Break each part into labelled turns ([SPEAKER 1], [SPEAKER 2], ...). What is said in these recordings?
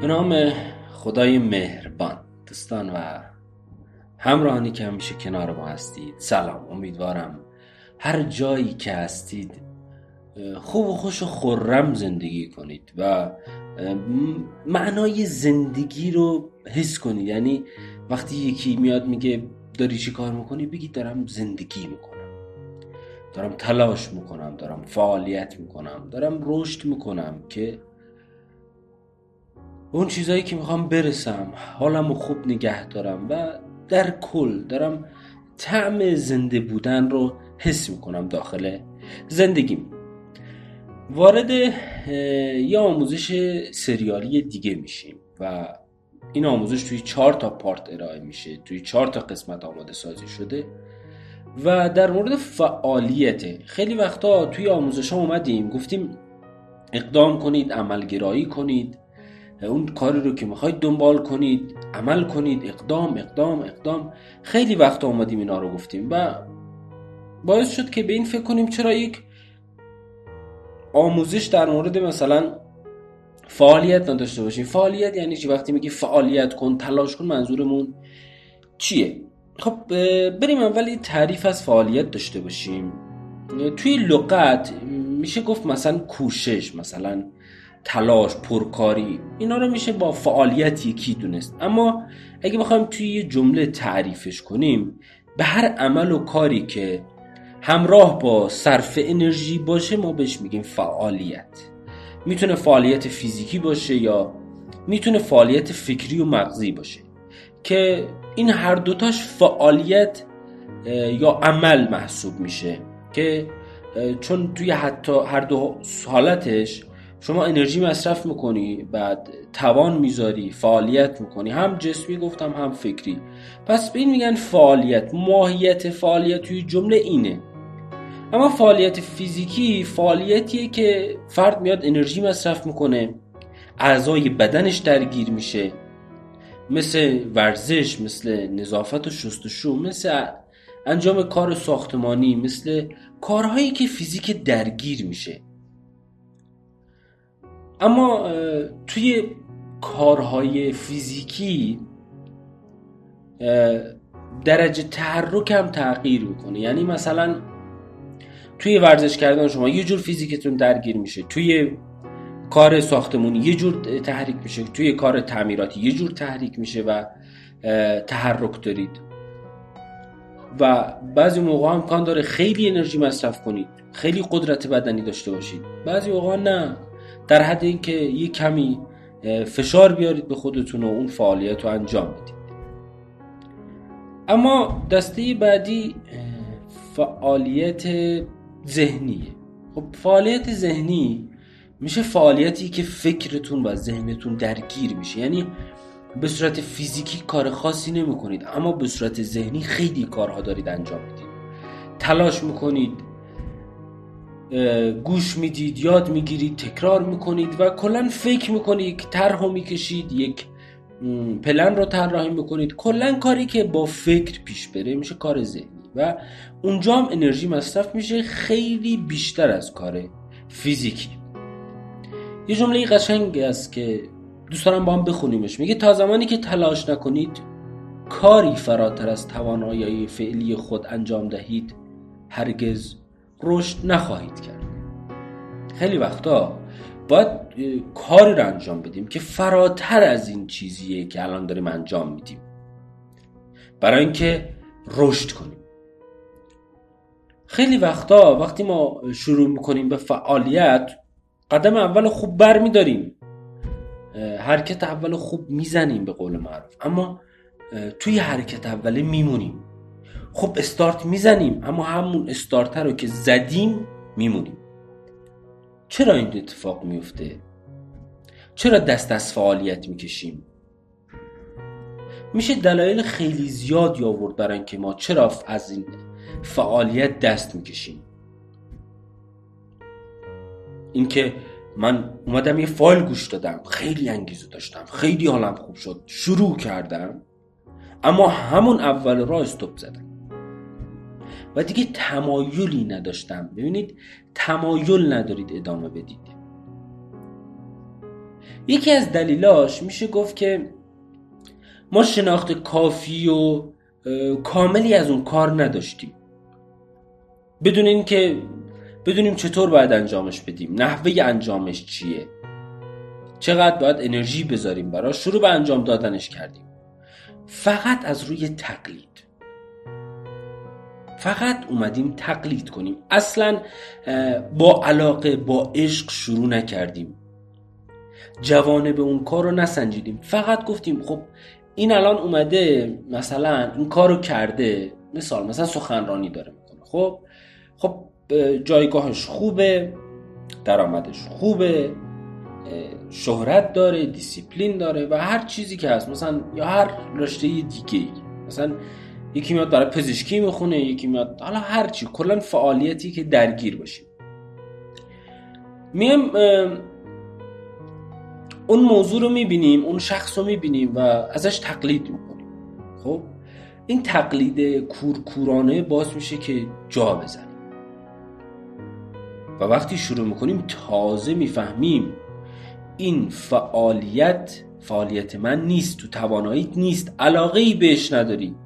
[SPEAKER 1] به نام خدای مهربان. دوستان و همراهانی که همیشه کنار ما هستید، سلام. امیدوارم هر جایی که هستید خوب و خوش و خرم زندگی کنید و معنای زندگی رو حس کنید. یعنی وقتی یکی میاد میگه داری چی کار میکنی، بگید دارم زندگی میکنم، دارم تلاش میکنم، دارم فعالیت میکنم، دارم رشد میکنم که اون چیزایی که میخوام برسم، حالمو خوب نگه دارم و در کل دارم طعم زنده بودن رو حس میکنم داخل زندگیم. وارد یه آموزش سریالی دیگه میشیم و این آموزش توی 4 پارت ارائه میشه، توی 4 قسمت آماده سازی شده و در مورد فعالیته. خیلی وقتا توی آموزش ها اومدیم گفتیم اقدام کنید، عملگرایی کنید، اون کاری رو که میخواید دنبال کنید، عمل کنید، اقدام اقدام اقدام. خیلی وقت آمدیم اینا رو گفتیم و باعث شد که به این فکر کنیم چرا یک آموزش در مورد مثلا فعالیت نداشته باشیم. فعالیت یعنی چی؟ وقتی میگی فعالیت کن، تلاش کن، منظورمون چیه؟ خب بریم اول تعریف از فعالیت داشته باشیم. توی لغت میشه گفت مثلا کوشش، مثلا تلاش، پرکاری، اینا رو میشه با فعالیت یکی دونست. اما اگه بخوایم توی یه جمله تعریفش کنیم، به هر عمل و کاری که همراه با صرف انرژی باشه ما بهش میگیم فعالیت. میتونه فعالیت فیزیکی باشه یا میتونه فعالیت فکری و مغزی باشه که این هر دوتاش فعالیت یا عمل محسوب میشه که چون توی حتی هر دو حالتش شما انرژی مصرف میکنی، بعد توان میذاری، فعالیت میکنی، هم جسمی گفتم هم فکری. پس به این میگن فعالیت. ماهیت فعالیت توی جمله اینه. اما فعالیت فیزیکی فعالیتیه که فرد میاد انرژی مصرف میکنه، اعضای بدنش درگیر میشه، مثل ورزش، مثل نظافت و شستشو، مثل انجام کار ساختمانی، مثل کارهایی که فیزیک درگیر میشه. اما توی کارهای فیزیکی درجه تحرک هم تغییر میکنه. یعنی مثلا توی ورزش کردن شما یه جور فیزیکتون درگیر میشه، توی کار ساختمانی یه جور تحریک میشه، توی کار تعمیراتی یه جور تحریک میشه و تحرک دارید. و بعضی موقع هم امکان داره خیلی انرژی مصرف کنید، خیلی قدرت بدنی داشته باشید، بعضی موقع نه، در حد این که یه کمی فشار بیارید به خودتون و اون فعالیت رو انجام بدید. اما دسته بعدی فعالیت ذهنیه. خب فعالیت ذهنی میشه فعالیتی که فکرتون و ذهنتون درگیر میشه. یعنی به صورت فیزیکی کار خاصی نمی کنید، اما به صورت ذهنی خیلی کارها دارید انجام میدید. تلاش میکنید، گوش میدید، یاد میگیرید، تکرار میکنید و کلن فکر میکنید، یک طرح میکشید، یک پلن رو طراحی میکنید. کلن کاری که با فکر پیش بره میشه کار ذهنی و اونجا هم انرژی مصرف میشه خیلی بیشتر از کار فیزیکی. یه جمله قشنگی است که دوست دارم با هم بخونیمش. میگه تا زمانی که تلاش نکنید، کاری فراتر از توانایی فعلی خود انجام دهید، هرگز رشد نخواهید کرد. خیلی وقتا باید کاری رو انجام بدیم که فراتر از این چیزیه که الان داریم انجام میدیم، برای اینکه رشد کنیم. خیلی وقتا وقتی ما شروع میکنیم به فعالیت، قدم اول خوب بر میداریم، حرکت اول خوب میزنیم به قول معروف، اما توی حرکت اوله میمونیم. خب استارت میزنیم، اما همون استارت رو که زدیم میمونیم. چرا این اتفاق میفته؟ چرا دست از فعالیت میکشیم؟ میشه دلایل خیلی زیادی آورد برای اینکه ما چرا از این فعالیت دست میکشیم. اینکه من اومدم یه فایل گوش دادم، خیلی انگیزه داشتم، خیلی حالم خوب شد، شروع کردم، اما همون اول راه استاپ زدم و دیگه تمایلی نداشتم. ببینید، تمایل ندارید ادامه بدید. یکی از دلیلاش میشه گفت که ما شناخت کافی و کاملی از اون کار نداشتیم، بدون این که بدونیم چطور باید انجامش بدیم، نحوه انجامش چیه، چقدر باید انرژی بذاریم براش، شروع به انجام دادنش کردیم. فقط از روی تقلید، فقط اومدیم تقلید کنیم، اصلا با علاقه با عشق شروع نکردیم، جوانب اون کار رو نسنجیدیم، فقط گفتیم خب این الان اومده مثلا این کار رو کرده، مثلا سخنرانی داره میکنه، خب جایگاهش خوبه، درآمدش خوبه، شهرت داره، دیسیپلین داره و هر چیزی که هست، مثلا یا هر رشته دیگه، مثلا یکی میاد برای پزشکی میخونه، یکی میاد حالا هر چی، کلا فعالیتی که درگیر باشیم، میم اون موضوع رو میبینیم، اون شخص رو میبینیم و ازش تقلید میکنیم. خب این تقلید کورکورانه باعث میشه که جا بزنیم و وقتی شروع میکنیم تازه میفهمیم این فعالیت من نیست، تو تواناییت نیست، علاقه‌ای بهش نداری.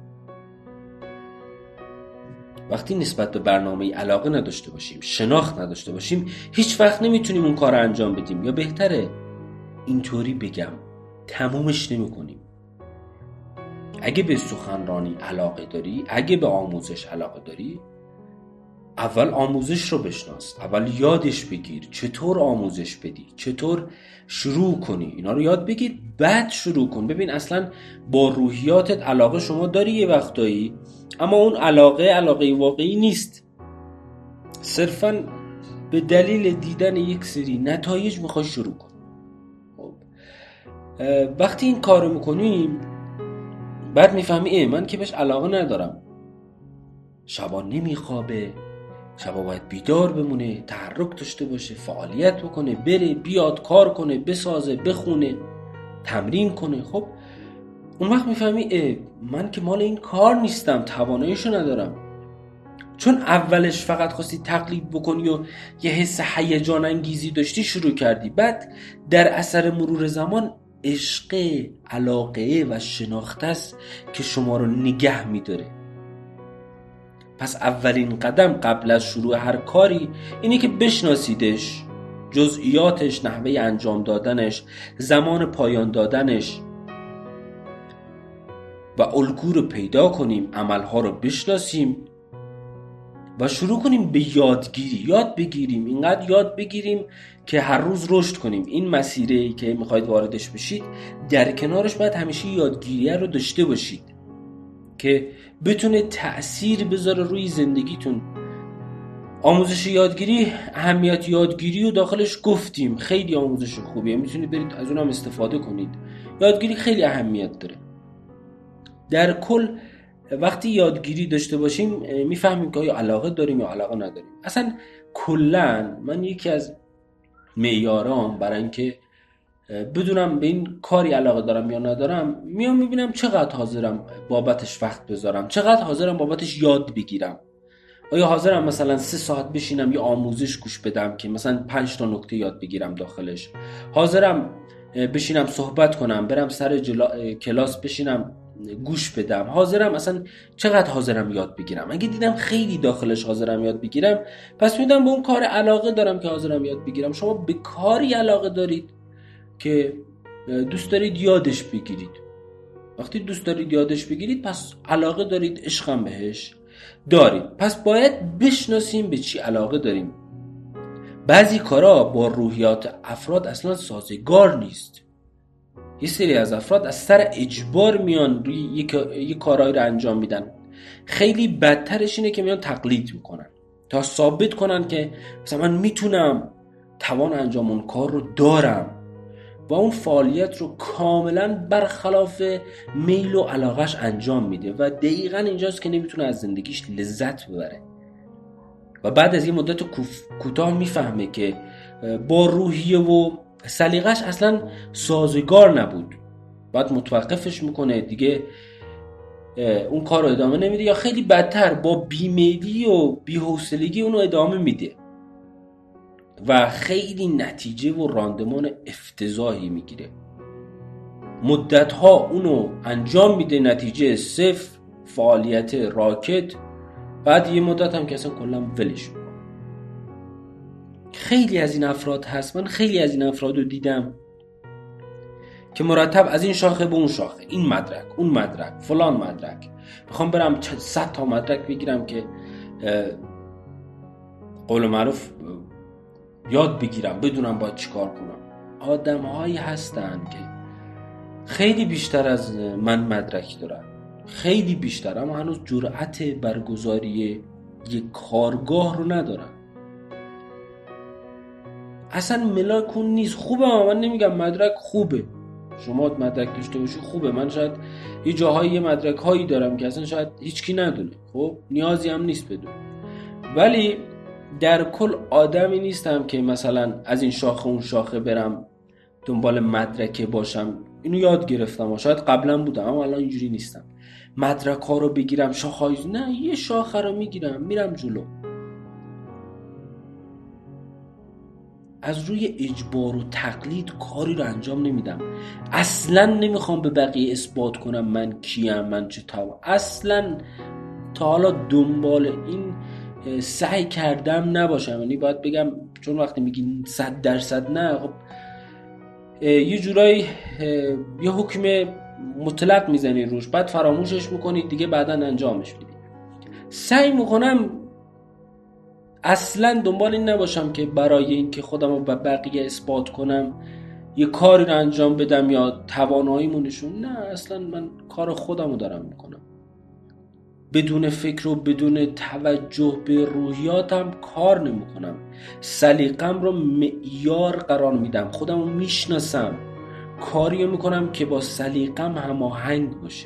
[SPEAKER 1] وقتی نسبت به برنامه علاقه نداشته باشیم، شناخت نداشته باشیم، هیچ وقت نمیتونیم اون کار رو انجام بدیم، یا بهتره اینطوری بگم تمومش نمی‌کنیم. اگه به سخنرانی علاقه داری، اگه به آموزش علاقه داری، اول آموزش رو بشناس، اول یادش بگیر چطور آموزش بدی، چطور شروع کنی، اینا رو یاد بگیر، بعد شروع کن. ببین اصلا با روحیاتت علاقه شما داری یه وقتایی، اما اون علاقه واقعی نیست، صرفا به دلیل دیدن یک سری نتایج میخوای شروع کن. وقتی این کارو میکنیم بعد میفهمی من که بهش علاقه ندارم، شبا نمیخوابه، شبا باید بیدار بمونه، تحرک داشته باشه، فعالیت بکنه، بره بیاد، کار کنه، بسازه، بخونه، تمرین کنه. خب اون وقت میفهمی من که مال این کار نیستم، تواناییشو ندارم. چون اولش فقط خواستی تقلید بکنی و یه حس هیجان انگیزی داشتی شروع کردی، بعد در اثر مرور زمان عشق، علاقه و شناخت است که شما رو نگه میداره. پس اولین قدم قبل از شروع هر کاری اینه که بشناسیدش، جزئیاتش، نحوه انجام دادنش، زمان پایان دادنش و الگو رو پیدا کنیم، عملها رو بشناسیم و شروع کنیم به یادگیری، یاد بگیریم، اینقدر یاد بگیریم که هر روز رشد کنیم. این مسیری که میخواید واردش بشید، در کنارش باید همیشه یادگیری رو داشته باشید که بتونه تأثیر بذاره روی زندگیتون. آموزش یادگیری، اهمیت یادگیری رو داخلش گفتیم، خیلی آموزش خوبیه، میتونید برید از اونم استفاده کنید. یادگیری خیلی اهمیت داره. در کل وقتی یادگیری داشته باشیم میفهمیم که آیا علاقه داریم یا علاقه نداریم. اصلا کلن من یکی از معیارام برای اینکه بدونم به این کاری علاقه دارم یا ندارم، میام میبینم چقدر حاضرم بابتش وقت بذارم، چقدر حاضرم بابتش یاد بگیرم. آیا حاضرم مثلا 3 ساعت بشینم یه آموزش گوش بدم که مثلا 5 تا نکته یاد بگیرم داخلش، حاضرم بشینم صحبت کنم، برم سر کلاس بشینم گوش بدم، حاضرم، اصلا چقدر حاضرم یاد بگیرم. اگه دیدم خیلی داخلش حاضرم یاد بگیرم، پس میدونم به اون کار علاقه دارم که حاضرم یاد بگیرم. شما به کاری علاقه دارید که دوست دارید یادش بگیرید. وقتی دوست دارید یادش بگیرید پس علاقه دارید، عشقم بهش دارید. پس باید بشناسیم به چی علاقه داریم. بعضی کارا با روحیات افراد اصلا سازگار نیست. یه سری از افراد از سر اجبار میان روی یک کارایی رو انجام میدن. خیلی بدترش اینه که میان تقلید میکنن تا ثابت کنن که مثلا من میتونم، توان انجام اون کار رو دارم و اون فعالیت رو کاملا برخلاف میل و علاقش انجام میده و دقیقاً اینجاست که نمیتونه از زندگیش لذت ببره و بعد از یه مدت کوتاه میفهمه که با روحیه و سلیقش اصلا سازگار نبود. بعد متوقفش میکنه دیگه، اون کار رو ادامه نمیده، یا خیلی بدتر با بیمیلی و بی‌حوصلگی اونو ادامه میده. و خیلی نتیجه و راندمان افتضاحی میگیره. مدت‌ها اونو انجام میده، نتیجه صفر، فعالیت راکت، بعد یه مدت هم که اصلا کلا ولش میکنه. خیلی از این افراد هست، من خیلی از این افراد رو دیدم که مرتب از این شاخه به اون شاخه، این مدرک، اون مدرک، فلان مدرک، میخوام برم 100 تا مدرک بگیرم که قول معروف یاد بگیرم، بدونم باید چیکار کنم. آدم هایی هستن که خیلی بیشتر از من مدرک دارن، خیلی بیشتر، اما هنوز جرأت برگزاری یک کارگاه رو ندارن. اصلا ملاک اون نیست. خوبه، من نمیگم مدرک خوبه، شما مدرک داشته باشی خوبه، من شاید یه جاهایی یه مدرک هایی دارم که اصلا شاید هیچکی ندونه، خب نیازی هم نیست بدون، ولی در کل آدمی نیستم که مثلا از این شاخه اون شاخه برم دنبال مدرکه باشم. اینو یاد گرفتم، شاید قبلا بودم اما الان اینجوری نیستم. مدرک ها رو بگیرم، شاخه نه، یه شاخه رو میگیرم میرم جلو. از روی اجبار و تقلید کاری رو انجام نمیدم. اصلا نمیخوام به بقیه اثبات کنم من کیم، من چه اصلا تا حالا دنبال این سعی کردم نباشم. یعنی باید بگم، چون وقتی میگین 100% نه، خب یه جورایی یه حکم مطلق میزنی روش، بعد فراموشش میکنید دیگه، بعدا انجامش میدید. سعی میکنم اصلا دنبال این نباشم که برای این که خودم رو به بقیه اثبات کنم یه کاری رو انجام بدم یا تواناییمو نشون. نه، اصلا من کار خودم رو دارم میکنم، بدون فکر و بدون توجه به روحیاتم کار نمیکنم. سلیقم رو معیار قرار میدم، خودم رو میشناسم، کاری رو میکنم که با سلیقم هماهنگ باشه.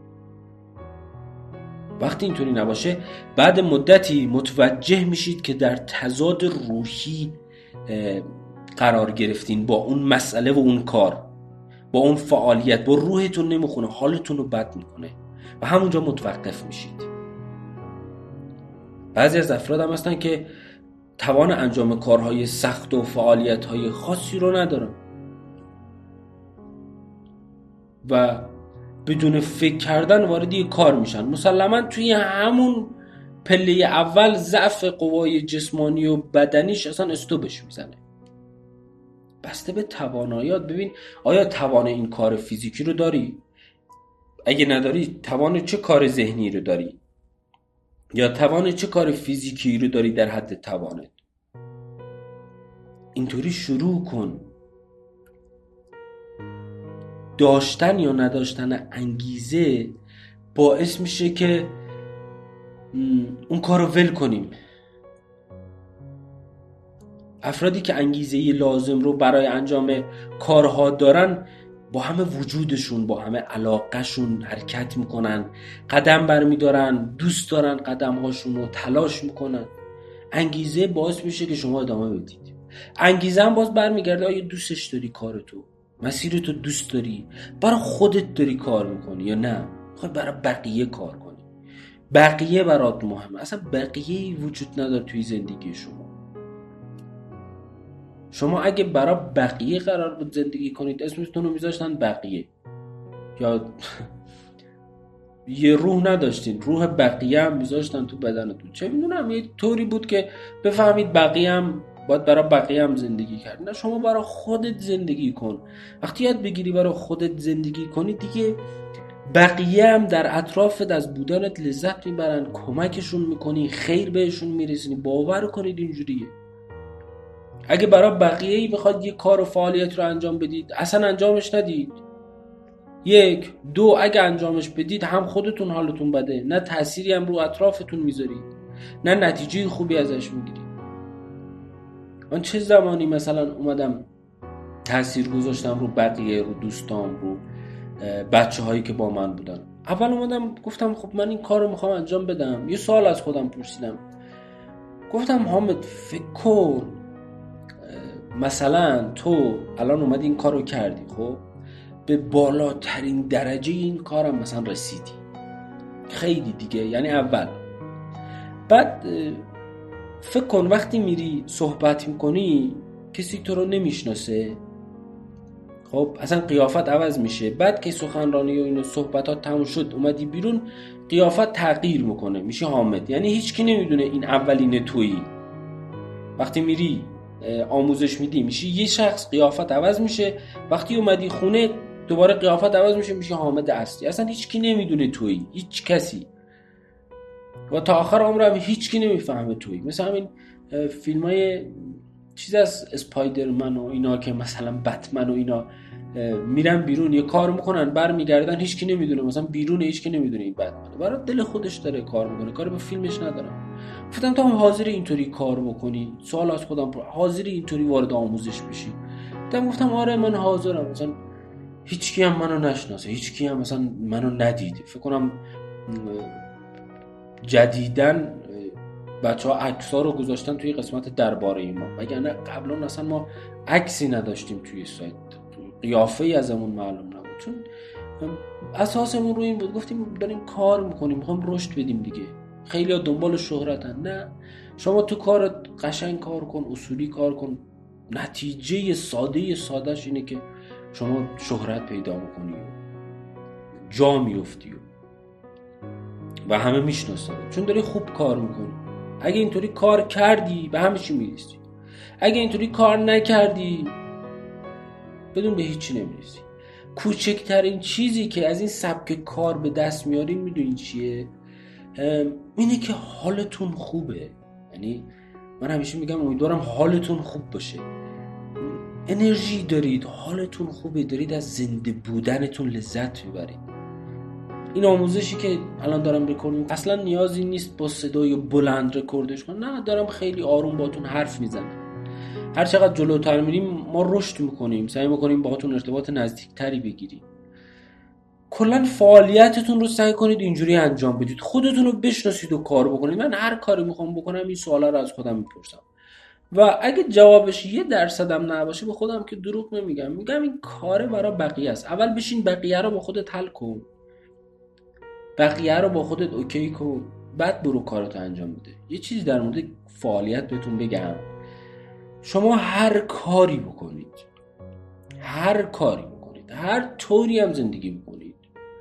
[SPEAKER 1] وقتی اینطوری نباشه، بعد مدتی متوجه میشید که در تضاد روحی قرار گرفتین با اون مسئله و اون کار، با اون فعالیت، با روحتون نمیخونه، حالتون رو بد میکنه و همونجا متوقف میشید. بعضی از افراد هم هستن که توان انجام کارهای سخت و فعالیت‌های خاصی رو ندارن و بدون فکر کردن وارد یه کار میشن. مسلماً توی همون پله اول ضعف قوای جسمانی و بدنیش اصلا استوبش میزنه، بسته به تواناییات. ببین آیا توان این کار فیزیکی رو داری؟ اگه نداری، توان چه کار ذهنی رو داری؟ یا توان چه کار فیزیکی رو داری در حد توانت؟ اینطوری شروع کن. داشتن یا نداشتن انگیزه باعث میشه که اون کار رو ول کنیم. افرادی که انگیزه لازم رو برای انجام کارها دارن، با همه وجودشون، با همه علاقهشون حرکت میکنن، قدم برمیدارن، دوست دارن قدمهاشون رو، تلاش میکنن. انگیزه باعث میشه که شما ادامه بدید. انگیزه هم باز برمیگرده آیا دوستش داری کارتو، مسیرتو دوست داری، برای خودت داری کار میکنی یا نه خواهی برای بقیه کار کنی، بقیه برات مهمه. اصلا بقیه وجود نداره توی زندگی شما اگه برای بقیه قرار بود زندگی کنید، اسمتون رو میذاشتن بقیه، یا یه روح نداشتین، روح بقیه هم میذاشتن تو بدنتون، چه میدونم یه طوری بود که بفهمید بقیه هم باید برای بقیه هم زندگی کرد. نه، شما برای خودت زندگی کن. وقتی یاد بگیری برای خودت زندگی کنی، دیگه بقیه هم در اطرافت از بودنت لذت میبرن، کمکشون میکنی، خیر بهشون میرسونی. باور کنید اینجوریه. اگه برای بقیه بخواد یه کار و فعالیت رو انجام بدید، اصلا انجامش ندید. 1 2 اگه انجامش بدید، هم خودتون حالتون بده، نه تأثیری هم رو اطرافتون میذارید، نه نتیجه خوبی ازش میگیرید. من چه زمانی مثلا اومدم تأثیر گذاشتم رو بقیه، رو دوستام، رو بچه هایی که با من بودن. اول اومدم گفتم خب من این کار رو میخوام انجام بدم. یه سوال از خودم پرسیدم، گفتم حامد فکر کن مثلا تو الان اومدی این کار رو کردی، خب به بالاترین درجه این کارم مثلا رسیدی، خیلی دیگه، یعنی اول. بعد فکر کن وقتی میری صحبت میکنی کسی تو رو نمیشناسه، خب اصلا قیافت عوض میشه. بعد که سخنرانی و اینو صحبتات تموم شد اومدی بیرون، قیافت تغییر میکنه، میشه حامد. یعنی هیچکی نمیدونه این اولین تویی. وقتی میری آموزش میدی میشی یه شخص، قیافت عوض میشه. وقتی اومدی خونه دوباره قیافت عوض میشه، میشه حامد اصلی. اصلا هیچکی نمیدونه تویی، هیچ کسی، و تا آخر عمرم هیچکی نمیفهمه تویی. مثلا همین فیلم های چیز از اسپایدرمن و اینا که مثلا بتمن و اینا میرن بیرون یه کار میکنن برمیگردن هیچکی نمیدونه، مثلا بیرون هیچکی نمیدونه این بتمنه، برای دل خودش داره کار میکنه، کاری به فیلمش ندارم. گفتم تو هم حاضری اینطوری کار بکنی؟ سوال از خودم حاضری اینطوری وارد آموزش بشی؟ گفتم آره من حاضرم. مثلا هیچکی هم منو نشناسه، هیچکی هم مثلا منو ندیده. فکر کنم جدیدن بچه‌ها عکس‌ها رو گذاشتن توی قسمت درباره ما، وگرنه قبلا اصلا ما عکسی نداشتیم توی سایت، قیافه‌ای ازمون معلوم نبود، چون اساسمون رو این بود گفتیم داریم کار میکنیم، میخوام رشد بدیم دیگه. خیلی‌ها دنبال شهرتن، نه شما تو کارت قشنگ کار کن، اصولی کار کن، نتیجه سادهش اینه که شما شهرت پیدا میکنی، جا میفتی و همه میشناسن، چون داری خوب کار میکنی. اگه اینطوری کار کردی به همه چی میرسی، اگه اینطوری کار نکردی بدون به هیچی نمیرسی. کوچکترین چیزی که از این سبک کار به دست میارین میدونین چیه؟ اینه که حالتون خوبه. یعنی من همیشه میگم امیدوارم حالتون خوب باشه، انرژی دارید، حالتون خوبه، دارید از زنده بودنتون لذت میبرید. این آموزشی که الان دارم رکورد میکنم اصلا نیازی نیست با صدای بلند رکوردش کنم، نه دارم خیلی آروم باهاتون حرف میزنم. هر چقدر جلوتر میریم ما رشد میکنیم، سعی میکنیم باهاتون ارتباط نزدیکتری بگیریم. کلا فعالیتتون رو سعی کنید اینجوری انجام بدید، خودتون رو بشناسید و کار بکنید. من هر کاری میخوام بکنم این سوالا رو از خودم میپرسم و اگه جوابش 1% هم نباشه به خودم که دروغ نمیگم، میگم این کاره برای بقیه است. اول بشین بقیه رو با خودت حل کن، بقیه رو با خودت اوکی کن، بعد برو کارتو انجام بده. یه چیزی در مورد فعالیت بهتون بگم، شما هر کاری بکنید، هر کاری بکنید، هر طوری هم زندگی بکنید،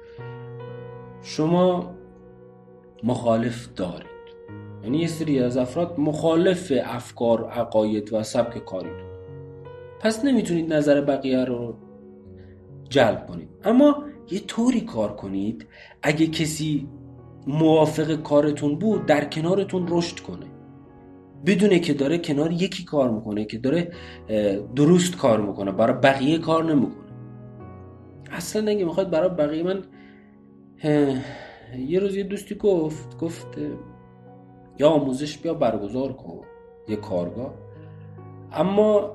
[SPEAKER 1] شما مخالف دارید. یعنی یه سری از افراد مخالف افکار، عقاید و سبک کاریتون، پس نمیتونید نظر بقیه رو جلب کنید. اما یه طوری کار کنید اگه کسی موافق کارتون بود در کنارتون رشد کنه، بدونه که داره کنار یکی کار میکنه که داره درست کار میکنه، برای بقیه کار نمیکنه. اصلا اگه میخواید برای بقیه، من یه روز یه دوستی گفت یا آموزش بیا برگزار کن یه کارگاه، اما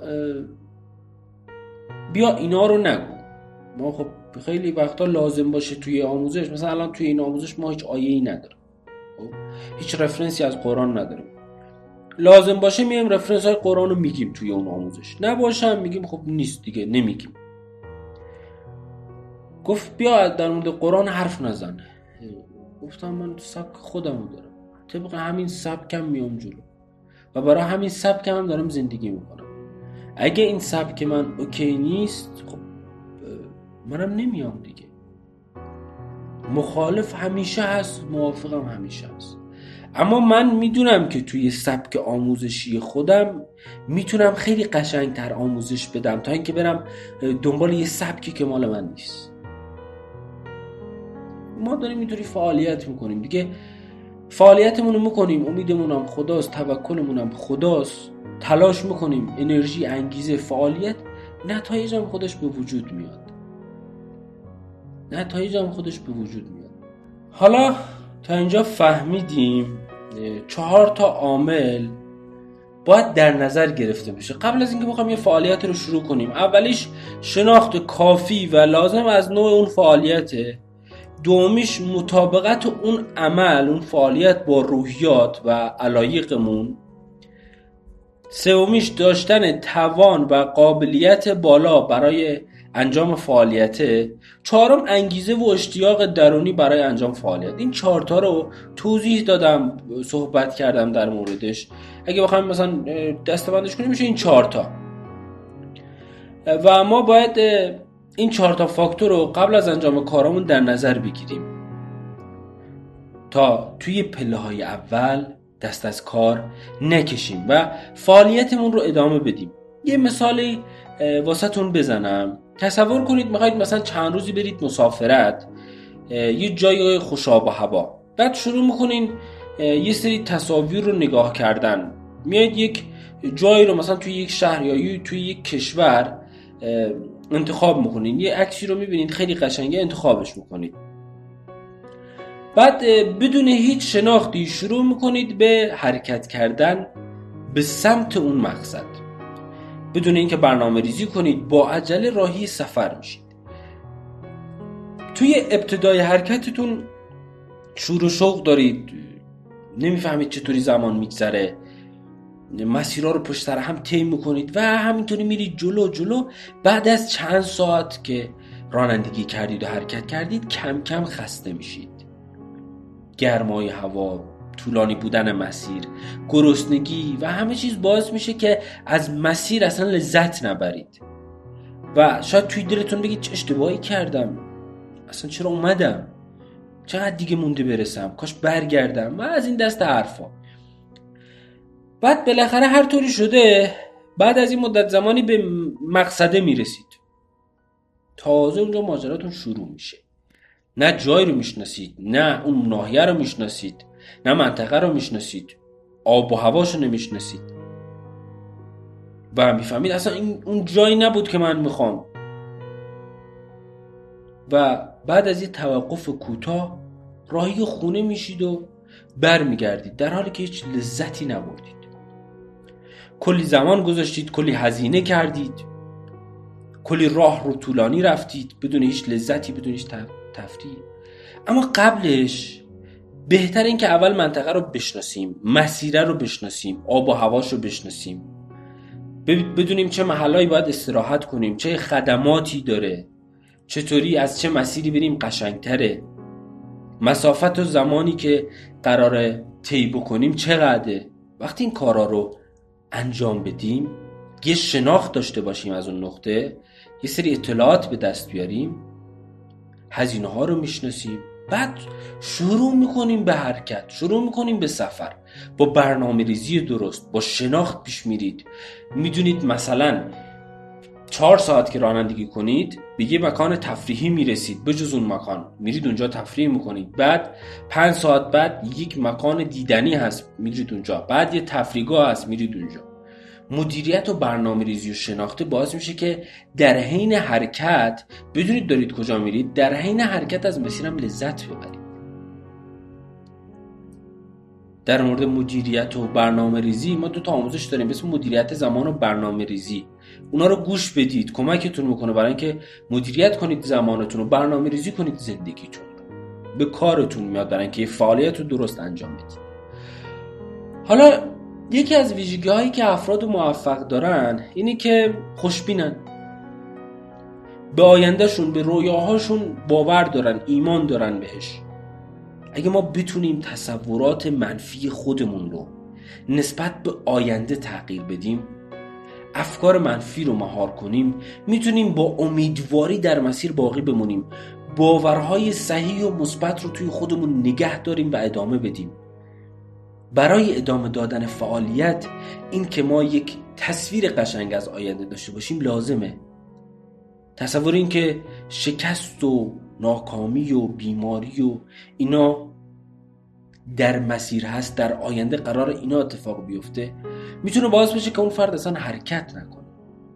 [SPEAKER 1] بیا اینا رو نگو. ما خب خیلی وقتا لازم باشه توی آموزش، مثلا الان توی این آموزش ما هیچ آیه‌ای نداریم، هیچ رفرنسی از قرآن نداریم. لازم باشه میایم رفرنس های قرآن رو میگیم توی اون آموزش، نباشه هم میگیم خب نیست دیگه، نمیگیم. گفت بیا در مورد قرآن حرف نزن. گفتم من سبک خودم رو دارم، طبق همین سبکم میام جلو و برای همین سبکم هم دارم زندگی میکنم. اگه این سبک من اوکی نیست، خب منم نمیام دیگه. مخالف همیشه هست، موافقم همیشه هست. اما من میدونم که توی سبک آموزشی خودم میتونم خیلی قشنگتر آموزش بدم تا اینکه برم دنبال یه سبکی که مال من نیست. ما داریم اینطوری فعالیت میکنیم دیگه، فعالیتمون رو میکنیم، امیدمون هم خداست، توکلمون هم خداست، تلاش میکنیم، انرژی، انگیزه، فعالیت، نتایج هم خودش به وجود میاد. حالا تا اینجا فهمیدیم 4 تا عامل باید در نظر گرفته بشه قبل از اینکه بخوایم یه فعالیت رو شروع کنیم. اولیش شناخت کافی و لازم از نوع اون فعالیته. دومیش مطابقت اون عمل، اون فعالیت با روحیات و علایقمون. سومیش داشتن توان و قابلیت بالا برای انجام فعالیته. چهارم انگیزه و اشتیاق درونی برای انجام فعالیت. این 4 تا رو توضیح دادم، صحبت کردم در موردش. اگه بخوایم مثلا دسته‌بندیش کنیم میشه این 4 تا. و ما باید این 4 تا فاکتور رو قبل از انجام کارامون در نظر بگیریم تا توی پله‌های اول دست از کار نکشیم و فعالیتمون رو ادامه بدیم. یه مثالی واسهتون بزنم. تصور کنید میخواید مثلا چند روزی برید مسافرت یه جای خوش آب و هوا. بعد شروع میکنین یه سری تصاویر رو نگاه کردن. میایید یک جایی رو مثلا توی یک شهر یا توی یک کشور انتخاب میکنین. یه عکسی رو میبینید خیلی قشنگه، انتخابش میکنید. بعد بدون هیچ شناختی شروع میکنید به حرکت کردن به سمت اون مقصد. بدون اینکه برنامه ریزی کنید با عجله راهی سفر میشید. توی ابتدای حرکتتون شور و شوق دارید، نمیفهمید چطوری زمان میگذره، مسیرها رو پشت سر هم طی میکنید و همینطوری میرید جلو جلو. بعد از چند ساعت که رانندگی کردید و حرکت کردید کم کم خسته میشید. گرمای هوا، طولانی بودن مسیر، گرسنگی و همه چیز باعث میشه که از مسیر اصلا لذت نبرید و شاید توی دلتون بگید چه اشتباهی کردم، اصلا چرا اومدم، چقدر دیگه مونده برسم، کاش برگردم و از این دست حرفا. بعد بالاخره هر طوری شده بعد از این مدت زمانی به مقصده میرسید. تازه اونجا ماجراتون شروع میشه. نه جای رو میشناسید، نه اون ناحیه رو میشناسید، نه منطقه رو میشناسید، آب و هواشو نمیشناسید و میفهمید اصلا این اون جایی نبود که من میخوام. و بعد از یه توقف کوتاه راهی خونه میشید و برمیگردید در حالی که هیچ لذتی نبردید. کلی زمان گذاشتید، کلی هزینه کردید، کلی راه رو طولانی رفتید بدون هیچ لذتی، بدون هیچ تفریحی. اما قبلش بهتر این که اول منطقه رو بشناسیم، مسیره رو بشناسیم، آب و هواش رو بشناسیم، بدونیم چه محلایی باید استراحت کنیم، چه خدماتی داره، چطوری از چه مسیری بریم قشنگتره، مسافت و زمانی که قراره طی بکنیم چقدره. وقتی این کارا رو انجام بدیم، یه شناخت داشته باشیم از اون نقطه، یه سری اطلاعات به دست بیاریم، هزینه ها رو میشناسیم، بعد شروع میکنیم به حرکت، شروع میکنیم به سفر. با برنامه ریزی درست، با شناخت پیش میرید. میدونید مثلا 4 ساعت که رانندگی کنید به یه مکان تفریحی میرسید، بجز اون مکان میرید اونجا تفریح میکنید. بعد 5 ساعت بعد یک مکان دیدنی هست، میرید اونجا. بعد یه تفریحگاه هست، میرید اونجا. مدیریت و برنامه ریزی و شناخته باعث میشه که در حین حرکت بدونید دارید کجا میرید، در حین حرکت از مسیرم لذت ببرید. در مورد مدیریت و برنامه ریزی ما 2 تا آموزش داریم به اسم مدیریت زمان و برنامه ریزی. اونا رو گوش بدید، کمکتون میکنه برای اینکه مدیریت کنید زمانتون و برنامه ریزی کنید زندگیتون رو. به کارتون میاد برای اینکه یه فعالیت رو درست انجام بدید. حالا یکی از ویژگی هایی که افراد موفق دارن اینه که خوشبینن، به آیندهشون، به رویاهاشون باور دارن، ایمان دارن بهش. اگه ما بتونیم تصورات منفی خودمون رو نسبت به آینده تغییر بدیم، افکار منفی رو مهار کنیم، میتونیم با امیدواری در مسیر باقی بمونیم، باورهای صحیح و مثبت رو توی خودمون نگه داریم و ادامه بدیم. برای ادامه دادن فعالیت این که ما یک تصویر قشنگ از آینده داشته باشیم لازمه. تصور این که شکست و ناکامی و بیماری و اینا در مسیر هست، در آینده قرار اینا اتفاق بیفته، میتونه باعث بشه که اون فرد اصلا حرکت نکنه.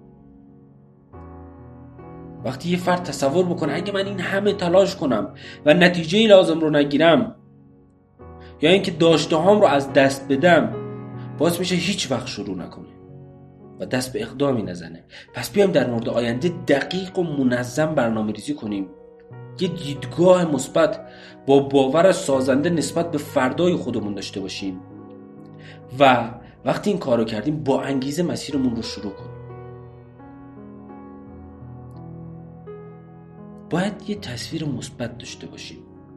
[SPEAKER 1] وقتی یه فرد تصور بکنه اگه من این همه تلاش کنم و نتیجه لازم رو نگیرم یا اینکه داشته هام رو از دست بدم، باعث میشه هیچ وقت شروع نکنه و دست به اقدامی نزنه. پس بیایم در مورد آینده دقیق و منظم برنامه ریزی کنیم، یه دیدگاه مثبت با باور سازنده نسبت به فردای خودمون داشته باشیم و وقتی این کارو کردیم با انگیزه مسیرمون رو شروع کنیم. باید یه تصویر مثبت داشته باشیم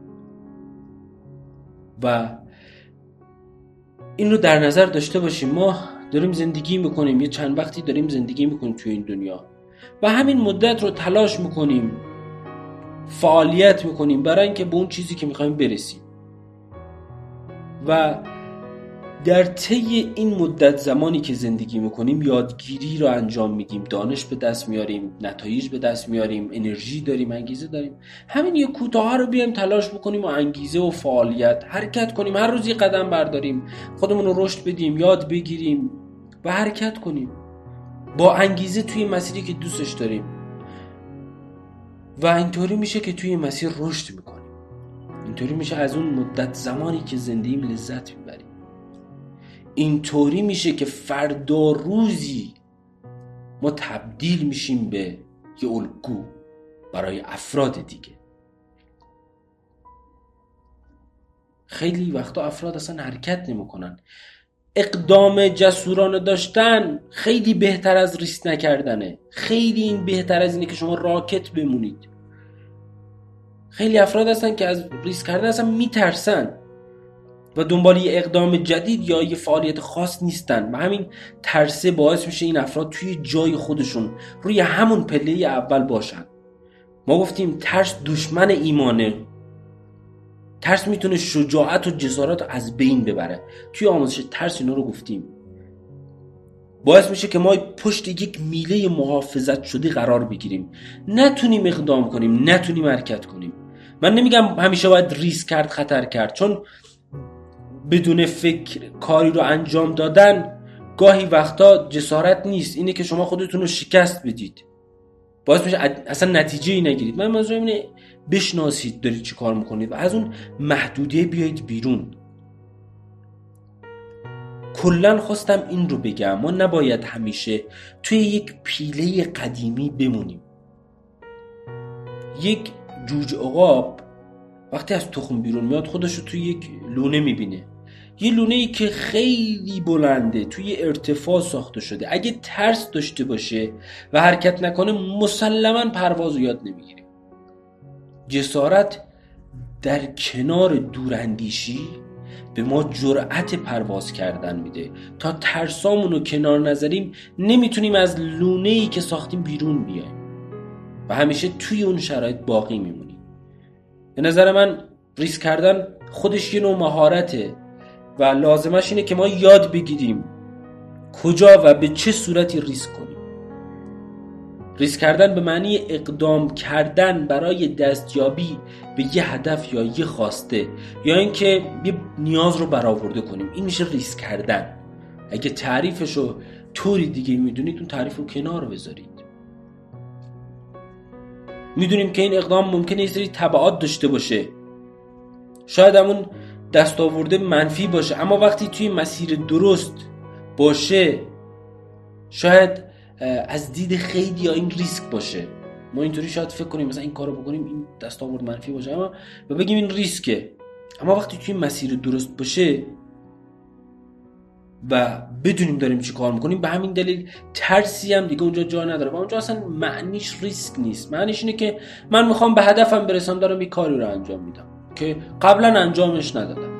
[SPEAKER 1] و این رو در نظر داشته باشیم. ما داریم زندگی میکنیم، یه چند وقتی داریم زندگی میکنیم توی این دنیا و همین مدت رو تلاش میکنیم، فعالیت میکنیم برای اینکه به اون چیزی که میخوایم برسیم و در طی این مدت زمانی که زندگی میکنیم یادگیری رو انجام میدیم، دانش به دست میاریم، نتایج به دست میاریم، انرژی داریم، انگیزه داریم. همین یه کوتاه رو بیایم تلاش بکنیم و انگیزه و فعالیت حرکت کنیم، هر روز یه قدم برداریم، خودمون رو رشد بدیم، یاد بگیریم و حرکت کنیم با انگیزه توی مسیری که دوستش داریم و اینطوری میشه که توی مسیر رشد میکنیم. اینطوری میشه از اون مدت زمانی که زندگیم لذت میبریم. اینطوری میشه که فردا روزی ما تبدیل میشیم به یه الگو برای افراد دیگه. خیلی وقتا افراد اصلا حرکت نمیکنن. اقدام جسورانه داشتن خیلی بهتر از ریسک نکردنه. خیلی این بهتر از اینه که شما راکت بمونید. خیلی افراد هستن که از ریسک کردن اصلا میترسن و دنبال یه اقدام جدید یا یه فعالیت خاص نیستن و همین ترسه باعث میشه این افراد توی جای خودشون روی همون پله اول باشن. ما گفتیم ترس دشمن ایمانه. ترس میتونه شجاعت و جسارت رو از بین ببره. توی آموزش ترس اینا رو گفتیم. باعث میشه که ما پشت یک میله محافظت شده قرار بگیریم، نتونیم اقدام کنیم، نتونیم حرکت کنیم. من نمیگم همیشه باید ریسک کرد، خطر کرد، چون بدون فکر کاری رو انجام دادن گاهی وقتا جسارت نیست، اینه که شما خودتون رو شکست بدید، باعث میشه اصلا نتیجه ای نگیرید. من منظورم اینه بشناسید دارید چی کار میکنید و از اون محدوده بیایید بیرون. کلن خواستم این رو بگم، ما نباید همیشه توی یک پیله قدیمی بمونیم. یک جوجه عقاب وقتی از تخم بیرون میاد خودش رو توی یک لونه میبینه، یه لونه ای که خیلی بلنده، توی ارتفاع ساخته شده. اگه ترس داشته باشه و حرکت نکنه مسلماً پرواز رو یاد نمیگیره. جسارت در کنار دوراندیشی به ما جرأت پرواز کردن میده. تا ترسامون رو کنار نذاریم نمیتونیم از لونه‌ای که ساختیم بیرون بیایم و همیشه توی اون شرایط باقی میمونیم. به نظر من ریسک کردن خودش یه نوع مهارته و لازمش اینه که ما یاد بگیریم کجا و به چه صورتی ریسک کنیم. ریسک کردن به معنی اقدام کردن برای دستیابی به یه هدف یا یه خواسته یا اینکه یه نیاز رو برآورده کنیم، این میشه ریسک کردن. اگه تعریفشو طوری دیگه میدونید اون تعریف رو کنار بذارید. میدونیم که این اقدام ممکنه یه سری تبعات داشته باشه، شاید همون دستاورده منفی باشه، اما وقتی توی مسیر درست باشه شاید از دید خیلی این ریسک باشه. ما اینطوری شاید فکر کنیم مثلا این کارو بکنیم این دستاورد منفی باشه، اما بگیم این ریسکه. اما وقتی توی مسیر درست باشه و بدونیم داریم چی کار میکنیم، به همین دلیل ترسی هم دیگه اونجا جا نداره و اونجا اصلا معنیش ریسک نیست. معنیش اینه که من میخوام به هدفم برسم، دارم یک کاری رو انجام میدم که قبلا انجامش ندادم.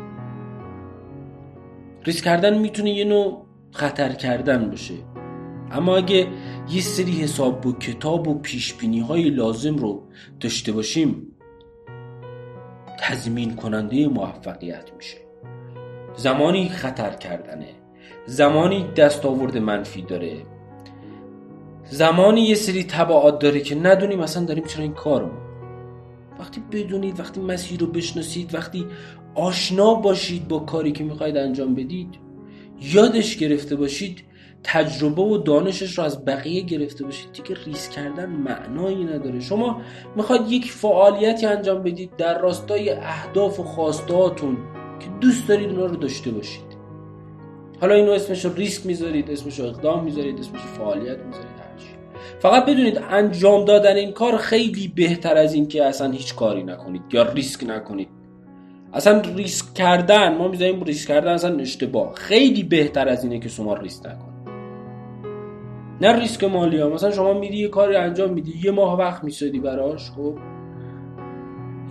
[SPEAKER 1] ریسک کردن میتونه یه نوع خطر کردن باشه، اما اگه یه سری حساب و کتاب و پیشبینی های لازم رو داشته باشیم تضمین کننده موفقیت میشه. زمانی خطر کردنه، زمانی دستاورد منفی داره، زمانی یه سری تبعات داره که ندونیم اصلا داریم چرا این کارو. وقتی بدونید، وقتی مسیر رو بشناسید، وقتی آشنا باشید با کاری که میخواید انجام بدید، یادش گرفته باشید، تجربه و دانشش رو از بقیه گرفته باشید، دیگه ریسک کردن معنایی نداره. شما میخواید یک فعالیتی انجام بدید در راستای اهداف و خواستهاتون که دوست دارید اونا رو داشته باشید. حالا اینو اسمش رو ریسک میذارید، اسمش رو اقدام میذارید، اسمش رو فعالیت میذارید، هرچی. فقط بدونید انجام دادن این کار خیلی بهتر از این که اصلا هیچ کاری نکنید یا ریسک نکنید. اصلا ریسک کردن، ما میذاریم ریسک کردن اصلا اشتباه، خیلی بهتر از اینه که شما ریسک نکنید. نه ریسک مالی ها، مثلا شما میری یه کاری انجام میدی، یه ماه وقت میسازی براش، خب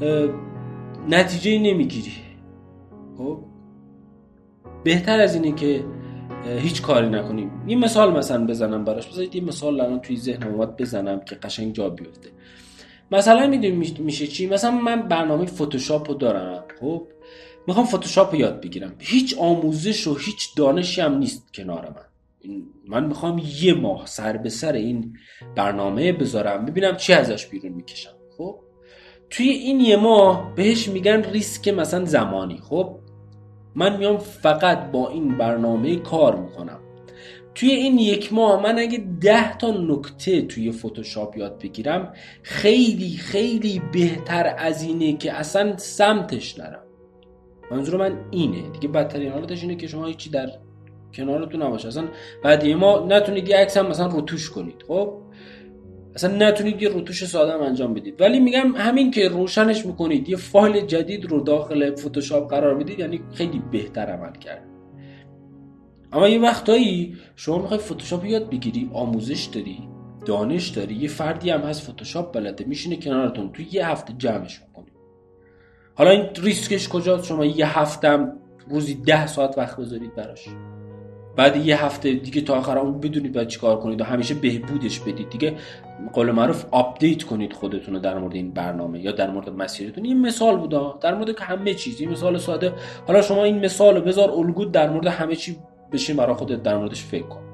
[SPEAKER 1] نتیجه نمیگیری. خب بهتر از اینه که هیچ کاری نکنیم. یه مثال مثلا بزنم براش، بذارید یه مثال الان توی ذهنم اومد بزنم که قشنگ جا بیفته. مثلا میدونی میشه چی؟ مثلا من برنامه فتوشاپ رو دارم، خب میخوام فتوشاپ رو یاد بگیرم، هیچ آموزش و هیچ دانشی هم نیست کنار من میخوام یه ماه سر به سر این برنامه بذارم ببینم چی ازش بیرون میکشم. خب توی این یه ماه بهش میگن ریسک مثلا زمانی. خب من میام فقط با این برنامه کار میکنم. توی این یک ماه من اگه 10 تا نکته توی فتوشاپ یاد بگیرم خیلی خیلی بهتر از اینه که اصلا سمتش نرم. منظور من اینه دیگه. بدترین حالتش اینه که شما هیچی در کنارتون نباشه، اصلا بعد یه ماه نتونید یه عکس هم مثلا رتوش کنید، خب اصلا نتونید یه رتوش ساده هم انجام بدید. ولی میگم همین که روشنش میکنید، یه فایل جدید رو داخل فتوشاپ قرار بدید، یعنی خیلی بهتر عمل کرد. اما یه وقتایی شما میخوای فتوشاپ یاد بگیری، آموزش داری، دانش داری، یه فردی هم هست فتوشاپ بلده میشینه کنارتون، تو یه هفته جمعش میکنی. حالا این ریسکش کجاست؟ شما یه هفته هم روزی 10 ساعت وقت بذارید براش، بعد یه هفته دیگه تا آخر اون بدونید باید چیکار کنید و همیشه بهبودش بدید دیگه. قول معروف آپدیت کنید خودتون رو در مورد این برنامه یا در مورد مسیرتون. این مثال بوده در مورد همه چیز، این مثال ساده. حالا شما این مثال رو بذار الگو در مورد همه چی بشین برای خودت در موردش فکر کن.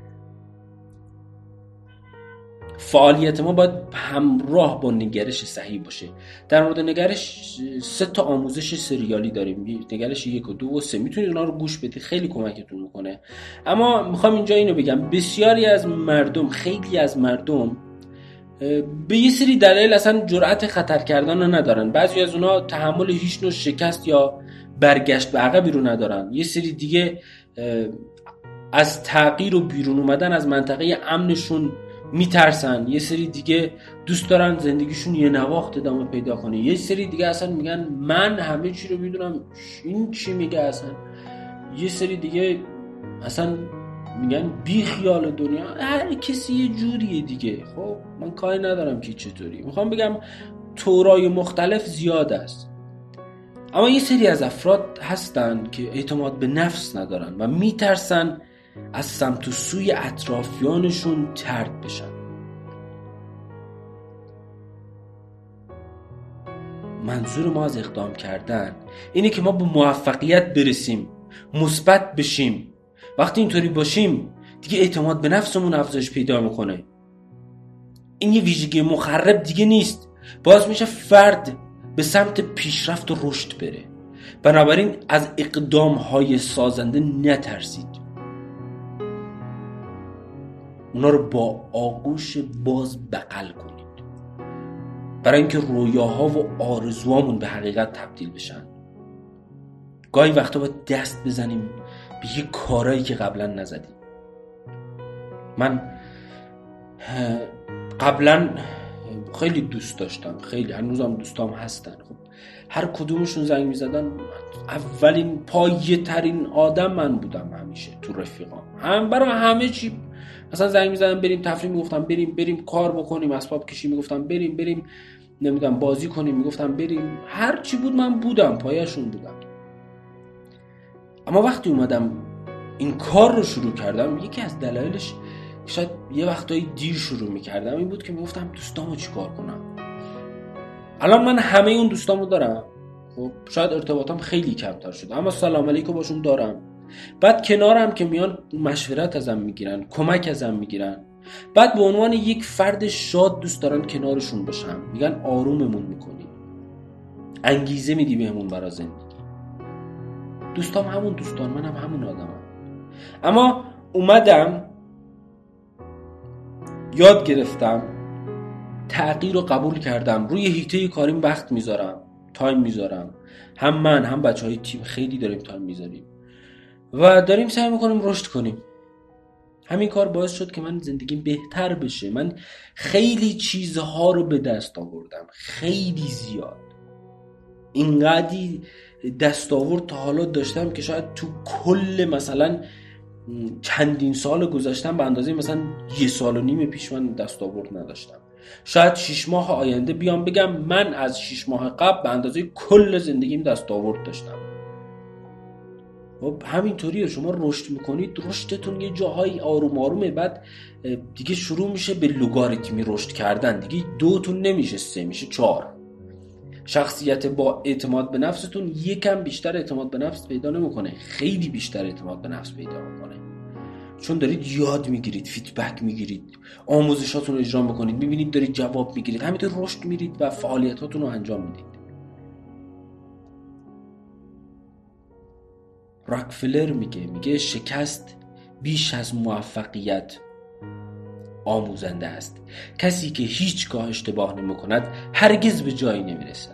[SPEAKER 1] فعالیت ما باید همراه با نگرش صحیح باشه. در مورد نگرش 3 تا آموزش سریالی داریم، نگرش 1 و 2 و 3. میتونید اونا رو گوش بدید، خیلی کمکتون میکنه. اما میخوام اینجا اینو بگم، بسیاری از مردم، خیلی از مردم به یه سری دلایل اصلا جرأت خطر کردن رو ندارن. بعضی از اونا تحمل هیچ نوع شکست یا برگشت به عقبی رو ندارن. یه سری دیگه از تغییر و بیرون اومدن از منطقه امنشون میترسن. یه سری دیگه دوست دارن زندگیشون یه نواخت ادامه پیدا کنه. یه سری دیگه اصلا میگن من همه چی رو میدونم، این چی میگه اصلا. یه سری دیگه اصلا میگن بی خیال دنیا. هر کسی یه جوریه دیگه. خب من کاری ندارم که چطوری. میخوام بگم طورای مختلف زیاد است. اما یه سری از افراد هستن که اعتماد به نفس ندارن و میترسن از سمت و سوی اطرافیانشون طرد بشن. منظور ما از اقدام کردن اینه که ما به موفقیت برسیم، مثبت بشیم. وقتی اینطوری باشیم دیگه اعتماد به نفسمون افزایش پیدا میکنه. این یه ویژگی مخرب دیگه نیست، باعث میشه فرد به سمت پیشرفت و رشد بره. بنابراین از اقدام‌های سازنده نترسید، اونا رو با آغوش باز بغل کنید، برای اینکه رویاها و آرزوامون به حقیقت تبدیل بشن. گاهی وقتا باید دست بزنیم به یه کارایی که قبلا نزدیم. من قبلا خیلی دوست داشتم، خیلی هنوزم دوستام هستن. خب هر کدومشون زنگ میزدن، اولین پایه ترین آدم من بودم همیشه تو رفیقام. هم برای همه چی مثلا زنگ میزدن بریم تفریح، میگفتم بریم کار بکنیم، اسباب کشی میگفتم بریم نمیدونم بازی کنیم میگفتم بریم، هر چی بود من بودم، پایه‌شون بودم. اما وقتی اومدم این کار رو شروع کردم، یکی از دلایلش شاید یه وقتایی دیر شروع میکردم این بود که میگفتم دوستامو چیکار کنم. الان من همه اون دوستامو دارم، خب شاید ارتباطم خیلی کمتر شده اما سلام علیکم باشون دارم. بعد کنارم که میان مشورت ازم میگیرن، کمک ازم میگیرن. بعد به عنوان یک فرد شاد دوست دارن کنارشون باشم، میگن آروممون میکنی، انگیزه میدی بهمون برای زندگی. دوستام همون دوستان، منم همون آدمم. اما اومدم یاد گرفتم، تغییر رو قبول کردم، روی حیطه کاریم وقت میذارم، تایم میذارم. هم من هم بچهای تیم خیلی داریم تایم میذاریم و داریم سعی میکنیم رشد کنیم. همین کار باعث شد که من زندگیم بهتر بشه. من خیلی چیزها رو به دست آوردم، خیلی زیاد. اینقدی دستاورد تا حالا داشتم که شاید تو کل مثلا چندین سال گذشتم به اندازه مثلا 1.5 سال پیش من دستاورد نداشتم. شاید 6 ماه آینده بیام بگم من از 6 ماه قبل به اندازه کل زندگیم دستاورد داشتم. خب همینطوریه، شما رشد میکنید، رشدتون یه جاهای آروم آرومه، بعد دیگه شروع میشه به لوگاریتمی رشد کردن، دیگه 2 تون نمیشه 3 میشه 4. شخصیت با اعتماد به نفستون یکم بیشتر اعتماد به نفس پیدا نمیکنه، خیلی بیشتر اعتماد به نفس پیدا میکنه، چون دارید یاد میگیرید، فیدبک میگیرید، آموزشاتون رو اجرا میکنید، میبینید دارید جواب میگیرید، همینطور رشد میرید و فعالیتاتون رو انجام میدید. راکفلر میگه شکست بیش از موفقیت آموزنده است. کسی که هیچگاه اشتباه نمیکند هرگز به جایی نمیرسد.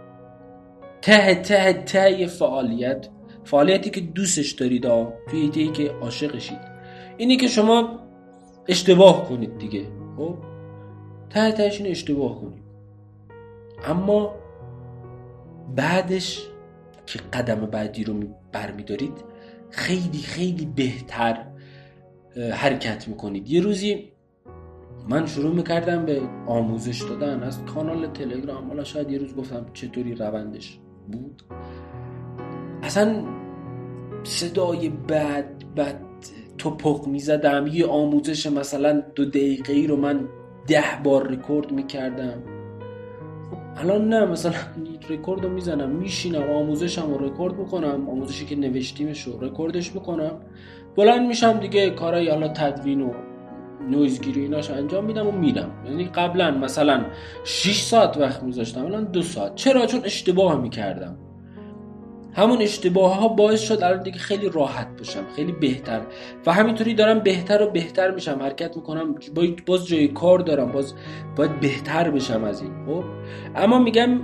[SPEAKER 1] ته فعالیتی که دوستش دارید، توی ایده‌ای که عاشقشید، اینی که شما اشتباه کنید دیگه. خب تهش اینو اشتباه کنید، اما بعدش که قدم بعدی رو برمیدارید خیلی خیلی بهتر حرکت میکنید. یه روزی من شروع میکردم به آموزش دادن از کانال تلگرام، حالا شاید یه روز گفتم چطوری روندش بود، اصلا صدای بد توپق میزدم، یه آموزش مثلا 2 دقیقه‌ای رو من 10 بار رکورد میکردم. خب الان نه، مثلا رکورد رو میزنم، میشینم آموزشم رو رکورد میکنم، آموزشی که نوشتیمش رو رکوردش میکنم، بلند میشم دیگه کارهای حالا تدوین و نویزگیری ایناش انجام میدم و میرم. یعنی قبلا مثلا 6 ساعت وقت میذاشتم، الان 2 ساعت. چرا؟ چون اشتباه میکردم. همون اشتباه ها باعث شد الان دیگه خیلی راحت بشم، خیلی بهتر، و همینطوری دارم بهتر و بهتر میشم، حرکت میکنم، باز جای کار دارم، باید بهتر بشم از این. خب اما میگم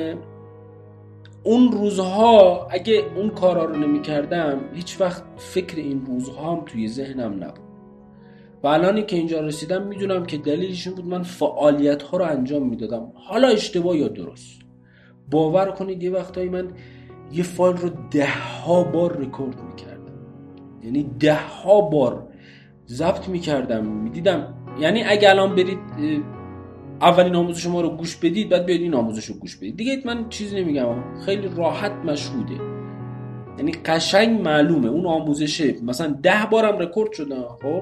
[SPEAKER 1] اون روزها اگه اون کارا رو نمی کردم هیچ وقت فکر این روزها هم توی ذهنم نبود، و الانی که اینجا رسیدم میدونم که دلیلش این بود من فعالیت ها رو انجام میدادم، حالا اشتباه یا درست. باور کنید یه وقتایی من یه فایل رو 10 بار رکورد میکردم، یعنی 10 بار ضبط میکردم، میدیدم. یعنی اگه الان برید اولین آموزش ما رو گوش بدید، بعد بیاید این آموزش رو گوش بدید، دیگه من چیزی نمیگم، خیلی راحت مشهوده، یعنی قشنگ معلومه اون آموزشه مثلا 10 بارم رکورد شده. خب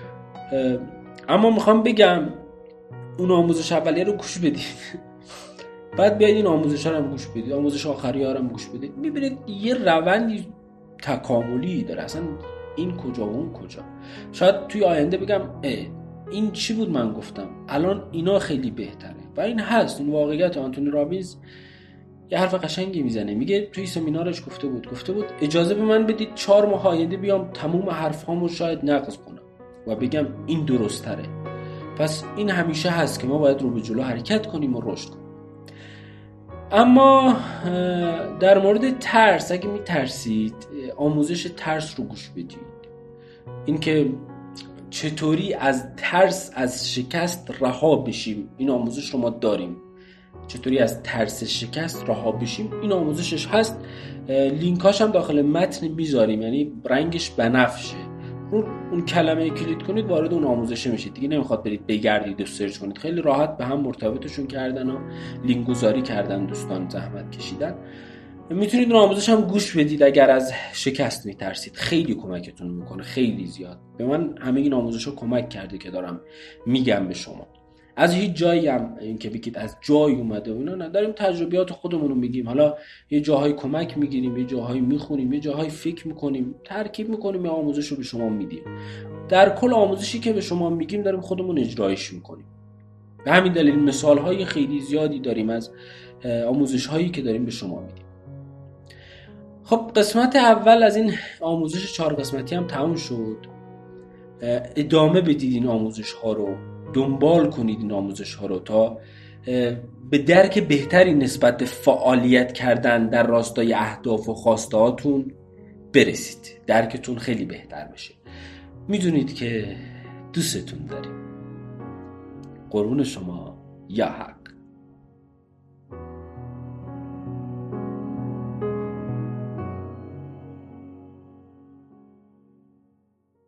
[SPEAKER 1] اما میخوام بگم اون آموزش اولیه رو گوش بدید، بعد بیاید این آموزش ها رو هم گوش بدید، آموزش آخری ها رو هم گوش بدید، میبینید یه روندی تکاملی داره، اصلا این کجا و اون کجا. شاید توی آینده بگم این چی بود من گفتم، الان اینا خیلی بهتره، و این هست، این واقعیت. آنتونی رابینز یه حرف قشنگی میزنه، میگه توی سمینارش گفته بود اجازه به من بدید 4 ماه آینده بیام تموم حرفامو شاید نقض کنم و بگم این درست تره. پس این همیشه هست که ما باید رو به جلو حرکت کنیم و رشد کنیم. اما در مورد ترس، اگه میترسید آموزش ترس رو گوش بدید، این که چطوری از ترس از شکست رها بشیم، این آموزش رو ما داریم. چطوری از ترس شکست رها بشیم، این آموزشش هست، لینکاش هم داخل متن میذاریم، یعنی رنگش بنفشه، اون کلمه کلیک کنید وارد اون آموزشه میشید، دیگه نمیخواد برید بگردید و سرچ کنید، خیلی راحت به هم مرتبطشون کردن و لینک گذاری کردن، دوستان زحمت کشیدن. میتونید اون آموزش هم گوش بدید اگر از شکست میترسید، خیلی کمکتون میکنه، خیلی زیاد. به من همه این آموزش‌ها کمک کرده که دارم میگم به شما. از هیچ جایی هم این که بگید از جای اومده و اینا نداریم، تجربیات خودمون رو میگیم، حالا یه جاهای کمک میگیریم، یه جاهای میخونیم، یه جاهای فکر میکنیم، ترکیب میکنیم، یه آموزش رو به شما میدیم. در کل آموزشی که به شما میگیم داریم خودمون اجرایش میکنیم. به همین دلیل مثالهای خیلی زیادی داریم از آموزش‌هایی که داریم به شما میدیم. خب قسمت اول از این آموزش 4 قسمتی هم تموم شد. ادامه بدید این آموزش ها رو، دنبال کنید این آموزش ها رو تا به درک بهتری نسبت به فعالیت کردن در راستای اهداف و خواسته هاتون برسید، درکتون خیلی بهتر بشه. میدونید که دوستتون داریم. قربون شما. یا حق.